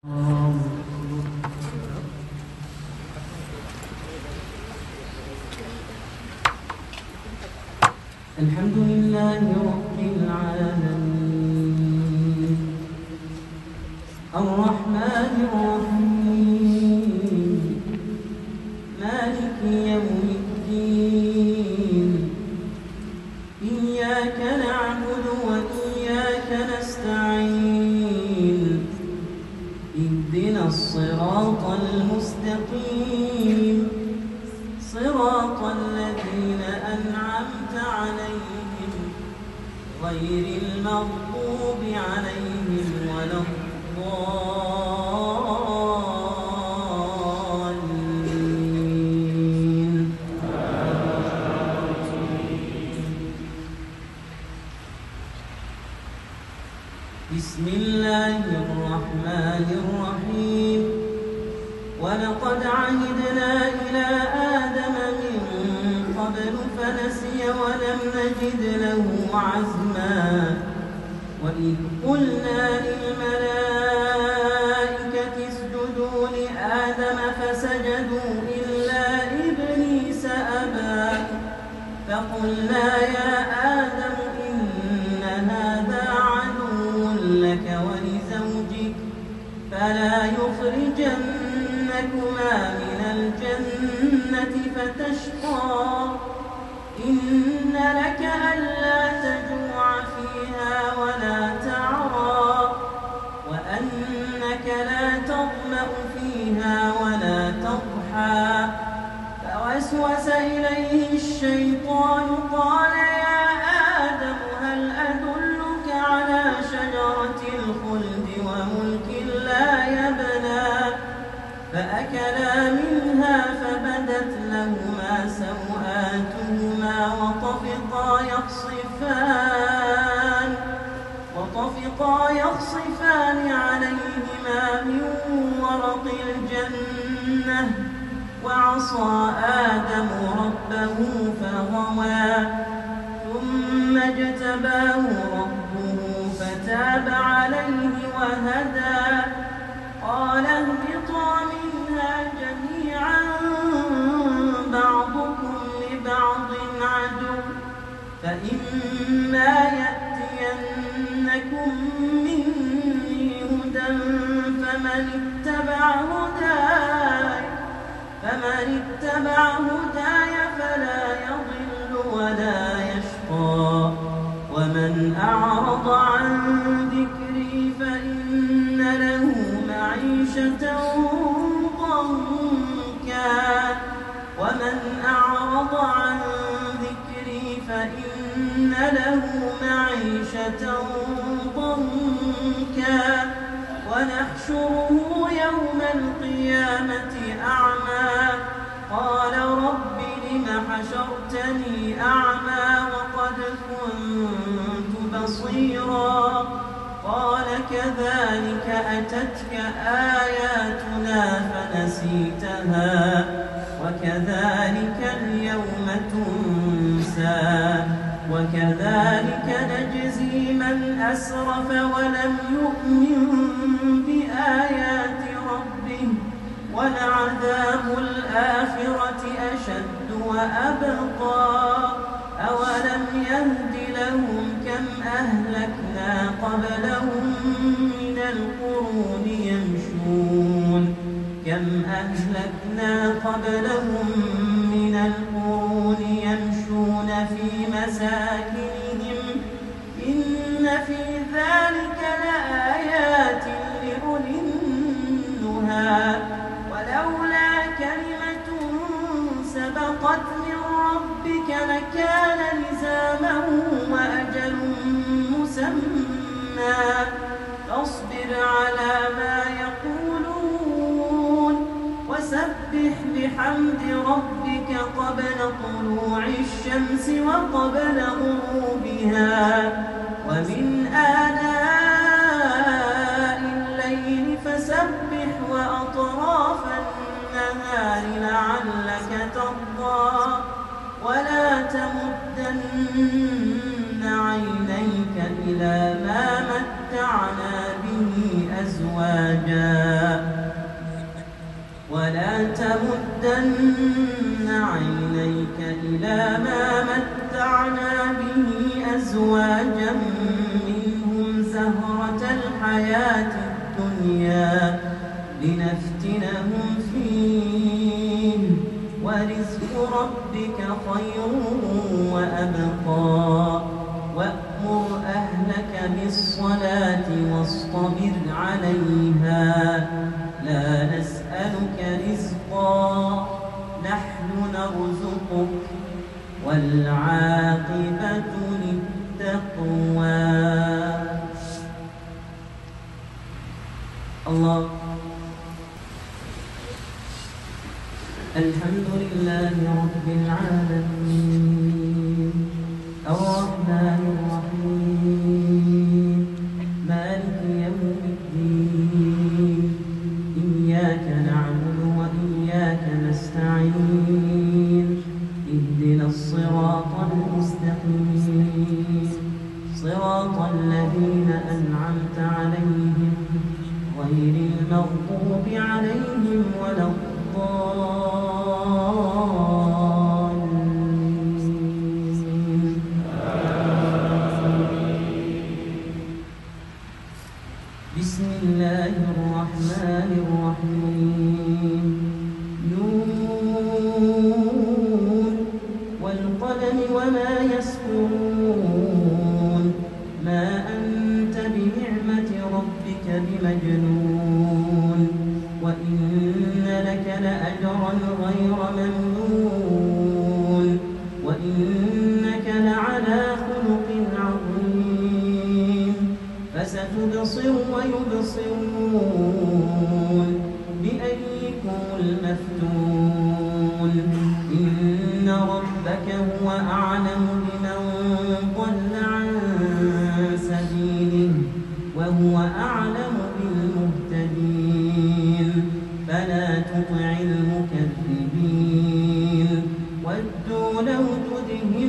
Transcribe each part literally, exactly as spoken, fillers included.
الحمد لله رب العالمين الرحمن الرحيم مالك يوم الدين إياك نعبد وإياك نستعين اهدنا الصراط المستقيم صراط الذين أنعمت عليهم غير المغضوب عليهم ولا الضالين. بسم الله الرحمن الرحيم ولقد عهدنا إلى آدم من قبل فنسي ولم نجد له عزما وإذ قلنا للملائكة اسجدوا لآدم فسجدوا إلا إبليس أبى فقلنا يا آدم إن هذا عدو لك ولزوجك فلا يخرجنكما من الجنة فتشقى إن لك ألا تجوع فيها ولا تعرى وأنك لا تظمأ فيها ولا تضحى فوسوس إليه الشيطان قال يا آدم هل أدلك على شجرة الخلد وملك لا يبلى فأكلا منها فبدت لهما سوآتهما وطفقا يخصفان وطفقا يخصفان عليهما من ورق الجنة وعصى آدم ربه فغوى ثم اجتباه ربه فتاب عليه وهدى قال اهبطا منها جميعا بعضكم لبعض عدو فإما يأتينكم مني هدى فمن اتبع هداي فمن اتبع هداي فلا يضل ولا يشقى ومن أعرض عن ذكري فإن له معيشة ضنكا ومن أعرض عن ذكري فإن له معيشة ضنكا ونحشره يوم القيامة أعمى قال رب لم حشرتني أعمى وقد كنت بصيرا قال كذلك أتتك آياتنا فنسيتها وكذلك اليوم تنسى وكذلك نجزي من أسرف ولم يؤمن بآيات ربه ولعذاب الآخرة أشد وأبقى أولم يهد لهم كم أهلكنا قبلهم من القرون يمشون كم أهلكنا قبلهم من القرون يمشون في مساكنهم إن في ذلك لآيات لأولي النهى ولولا كلمة سبقت من ربك لكان لزاما وأجل مسمى فاصبر على ما يقولون وسبح بحمد ربك قبل طلوع الشمس وقبل غروبها ومن آناء الليل فسبح وأطراف النهار لعلك ترضى ولا تمدن عينيك إلى ما متعنا به أزواجا ولا تمدن عينيك إلى ما متعنا به أزواجا منهم زهرة الحياة الدنيا لنفتنهم فيه ورزق ربك خير وأبقى وأمر أهلك بالصلاة واصطبر عليها لا نسألك رزقا نحن نرزقك والعاقبة للتقوى. الله. الحمد لله رب العالمين الرحمن الرحيم مالك يوم الدين إياك نعبد وإياك نستعين اهدنا الصراط المستقيم صراط الذين أنعمت عليهم غير المغضوب عليهم ولا الضالين. بسم الله الرحمن الرحيم نون والقلم وما يسطرون ما أنت بنعمة ربك بمجنون وإن لك لأجرا غير ممنون وإنك لعلى خلق عظيم فستبصر ويبصرون بأيكم المفتون إن ربك هو أعلم بمن ضل عن سبيله وهو أعلم بالمهتدين فلا تطع المكذبين ودوا لو تدهن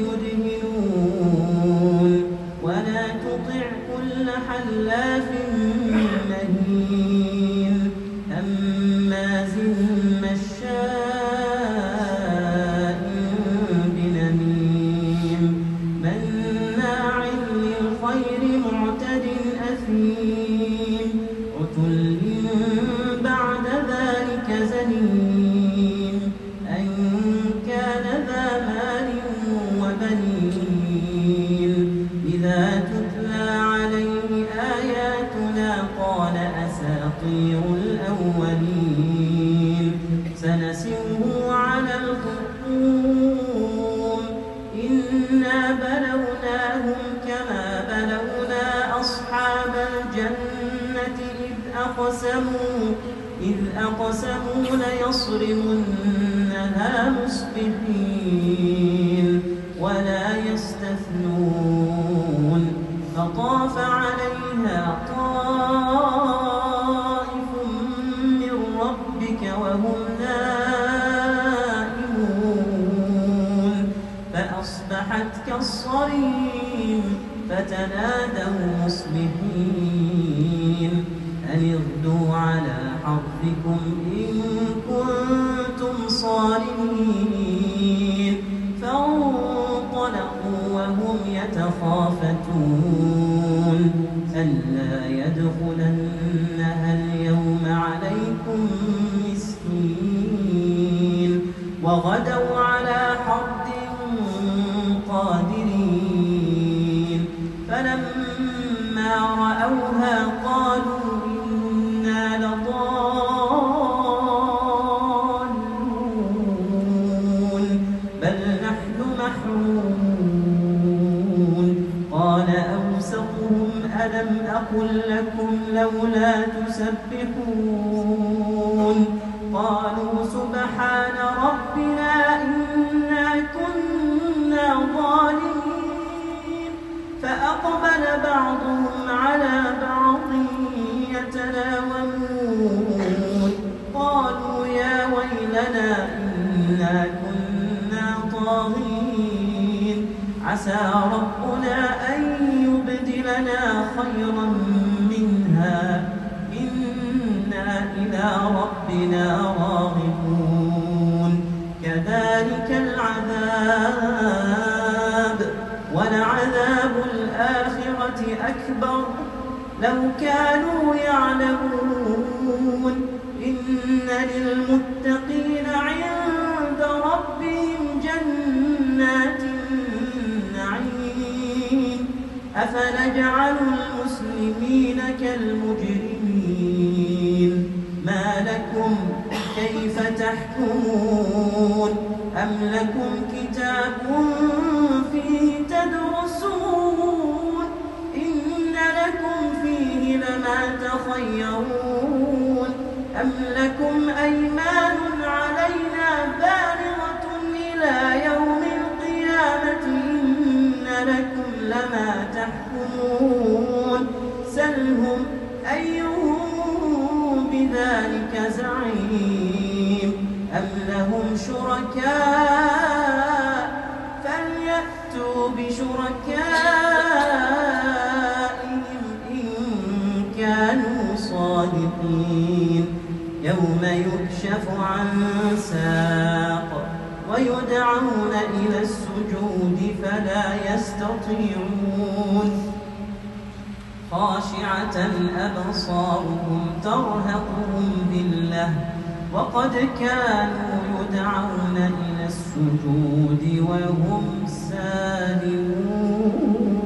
فيدهنون ولا تطع كل حلاف مهين هماز مشاء بنميم مناع للخير معتد أثيم عتل بعد ذلك زنيم أن كان ذا مال وبنين إذا تتلى عليه آياتنا قال أساطير الأولين سنسمه على الخرطوم إنا بلوناهم كما بلونا أصحاب الجنة إذ أقسموا إذ أقسموا ليصرمنها مصبحين ولا يستثنون فطاف عليها طائف من ربك وهم نائمون فأصبحت كالصريم فتنادوا مصبحين أن اغدوا على حرثكم إن كنتم صارمين فانطلقوا وهم يتخافتون ألا يدخلنها اليوم عليكم مسكين وغدوا على حرد قادرين فلما رأوها قالوا إنا لضالون بل نحن محرومون قال أوسطهم ألم أقل لكم لولا تسبحون قالوا سبحان ربنا إنا كنا ظالمين فأقبل بعضهم على بعض يتلاومون قالوا يا ويلنا إنا كنا طاغين عسى ربنا أن يبدلنا خيرا منها إنا إنا إلى ربنا راغبون كذلك العذاب ولعذاب الآخرة أكبر لو كانوا يعلمون إن للمتقين عند ربهم جنات النعيم أفنجعل المسلمين كالمجرمين ما لكم كيف تحكمون أم لكم كتاب فيه تدرسون إن لكم فيه لما تخيرون أم لكم أيمان علينا بالغة إلى يوم القيامة إن لكم لما تحكمون سلهم أيهم بذلك زعيم أم لهم شركاء فليأتوا بشركائهم إن كانوا صادقين يوم يكشف عن ساق ويدعون إلى السجود فلا يستطيعون خاشعة أبصارهم ترهقهم ذلة وقد كانوا يدعون إلى السجود وهم سالمون.